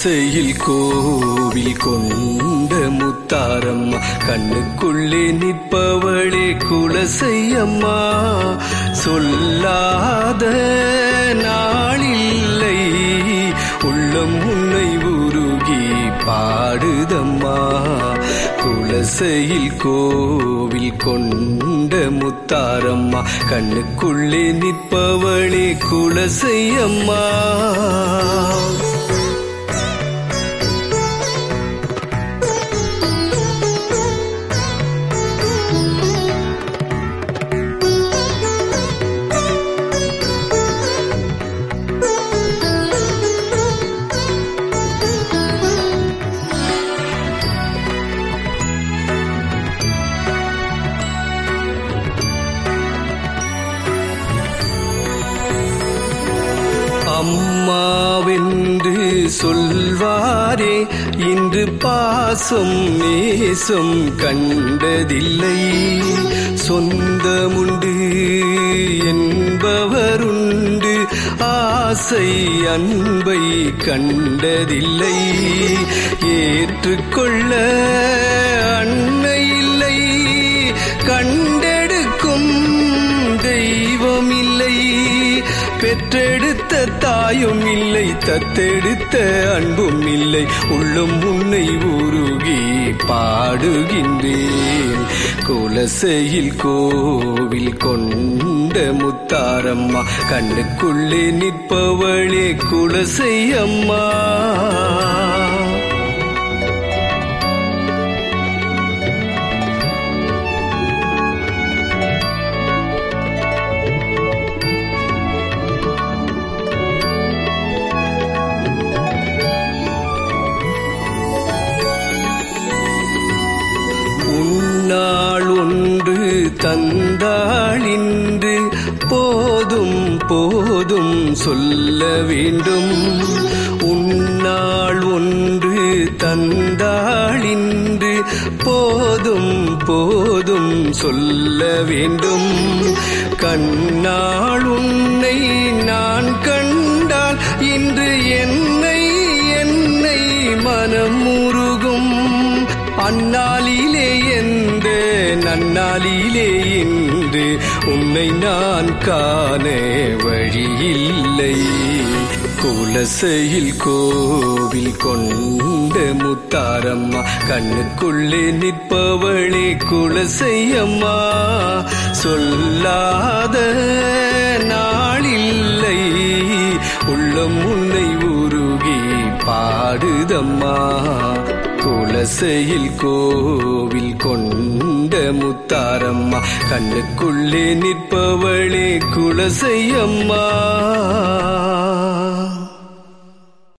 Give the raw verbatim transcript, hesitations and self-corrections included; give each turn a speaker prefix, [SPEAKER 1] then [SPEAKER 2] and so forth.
[SPEAKER 1] குலசையில் கோவில் கொண்ட முத்தாரம்மா, கண்ணுக்குள்ளே நிற்பவளே குலசையம்மா. சொல்லாத நாளில்லை, உள்ளம் உன்னை உருகி பாடுதம்மா. குலசையில் கோவில் கொண்ட முத்தாரம்மா, கண்ணுக்குள்ளே நிற்பவளே குலசையம்மா. அம்மாவென்று சொல்வாரே இன்று பாசம் நேசம் கண்டதில்லை. சொந்தமுண்டு என்பவருண்டு, ஆசை அன்பை கண்டதில்லை. ஏற்றுக்கொள்ள அன்னை இல்லை, கண்டெடுக்கும் தெய்வம் இல்லை. பெற்றெடுத்த தாயும் இல்லை, தத்தெடுத்த அன்பும் இல்லை. உள்ளம் உன்னை உருகி பாடுகின்றேன். குலசையில் கோவில் கொண்ட முத்தாரம்மா, கண்ணுக்குள்ளே நிற்பவளே குலசையம்மா. உன்னாள் ஒன்று தந்தாளின்று போதும் போதும் சொல்ல வேண்டும். உன்னாள் ஒன்று தந்தாளின்று போதும் போதும் சொல்ல வேண்டும். கண்ணாள் உன்னை நான் கண்டால் இன்று என்னை என்னை மனம் உருகும். அந்நாளிலே எந்த நன்னாளிலே இன்று உன்னை நான் காண வழியில்லை. குலசையில் கோவில் கொண்ட முத்தாரம்மா, கண்ணுக்குள்ளே நிற்பவளே குலசையம்மா. சொல்லாத நாளில்லை, உள்ளம் உன்னை உருகி பாடுதம்மா. குலசையில் கோவில் கொண்ட முத்தாரம்மா, கண்ணுக்குள்ளே நிற்பவளே குலசையம்மா.